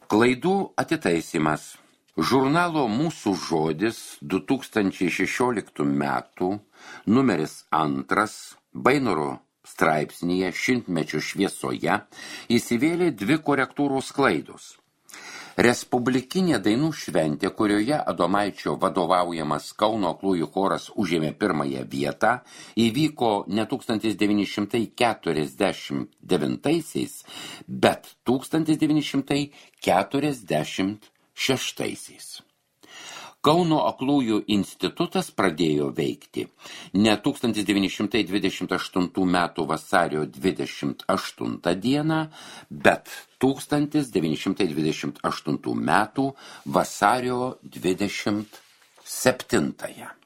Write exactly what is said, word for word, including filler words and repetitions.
Klaidų atitaisymas. Žurnalo Mūsų žodis du tūkstančiai šešioliktų metų numeris antras Bainoro straipsnyje Šimtmečio šviesoje įsivėlė dvi korektūros klaidos. Respublikinė dainų šventė, kurioje Adomaičio vadovaujamas Kauno aklųjų choras užėmė pirmąją vietą, įvyko ne tūkstantis devyni šimtai keturiasdešimt devintaisiais, bet tūkstantis devyni šimtai keturiasdešimt šeštaisiais. Kauno aklųjų institutas pradėjo veikti ne tūkstantis devyni šimtai dvidešimt aštuntų metų vasario dvidešimt aštuntą dieną, bet tūkstantis devyni šimtai dvidešimt aštuntų metų vasario dvidešimt septintąją.